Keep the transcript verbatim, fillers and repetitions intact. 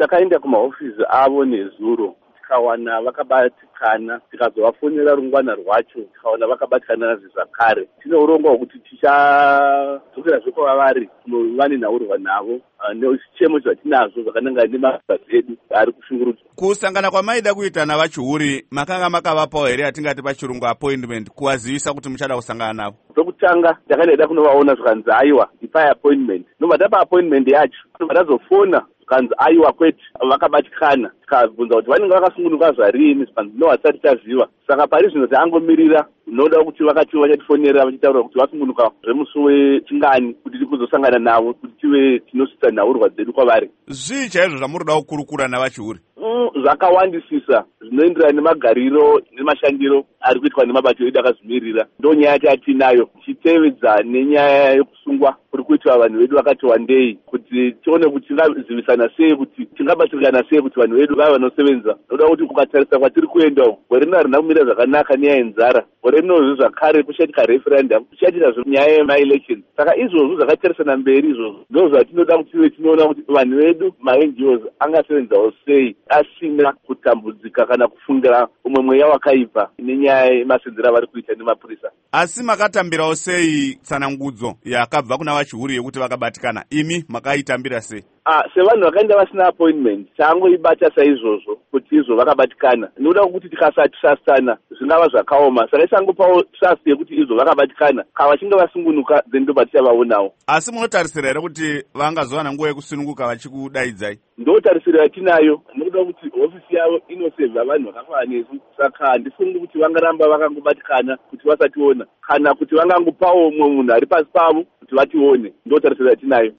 takaenda kumahofisi avo nezuro tikawana vakabatikana, tikazovafonera rungwana rwacho tikawana vakabatikana nazvo zvakare. Tine urongwa hwekuti tichadzokerazve kwavari kunova nenhaurwa navo nechichemo zvatinazvo zvakanangana nemabasa edu ari kushungurudzwa. Kusangana kwamaida kuita navachiuri makanga makavapawo here atingati pachirungu appointment kuvazivisa kuti muchada kusangana navo? Pekutanga takadaida kunovaona zvikanzi aiwa ipai appointment. Nobva tapa appointment yacho nobva tazofona zvikanzi aiwa kwete vakabatikana. Tikabvunza kuti vanenge vakasungunuka zvarini zvikanzi no hatisati taziva. Saka pari zvino taangommirira noda kuti vakati vachatifonera vachitaura kuti vasungunuka zvemusi wechingani kuti tikuzosangana navo kuti tive tinosvitsa nhaurwa dzedu kwavari. Zvii chaizvo zvamunoda kukurukura navachiuri? Mm, zvakawandisisa zvinoenderana nemagariro nemashandiro ari kuitwa nemabato edu akazvimirira. Ndo nyaya yatinayo tichitevedza nenyaya yekusungwa kuri kuitwa vanhu vedu vakati wandei kuti tione kuti tingazivisana sei kuti tingabatsirikana sei kuti vanhu vedu vava vanosevenza. Noda kuti kukatarisa kwatiri kuenda gore rino harina kumira zvakanaka nenyaya yenzara. Gore rinozvo zvakare kuchaitika referendum kuchaitikazve nyaya yemaelection. Saka izvozvo zvakatarisana mberi izvozvo ndo zvatinoda kuti tive tinoona kuti vanhu vedu ma-N G Os angasevenzawo sei asina kutambudzika kana kufungira umwe mweya wakaipa nenyaya yemasenzero avari kuita nemapurisa. Asi makatambirawo sei tsanangudzo yakabva kuna vachiuri yekuti vakabatikana? Imi makaitambira sei? Ah, sevanhu vakaenda vasina appointment tangoibata saizvozvo kuti izvo vakabatikana. Noda kuti tikasatrustana zvingava zvakaoma. Saka isangopawo trust yekuti izvo vakabatikana kana vachinge vasungunuka then ndo batichavaonawo. Asi munotarisira here kuti vangazowana nguva yekusununguka vachikudaidzai? Ndo tarisiro yatinayo. Noda kuti hofisi yavo inosevha vanhu vakafanana nesu. Saka handifungi kuti vangaramba vakangobatikana kuti vasationa kana kuti vangangopawo umwe munhu ari pasi pavo kuti vatione. Ndo tarisiro yatinayo.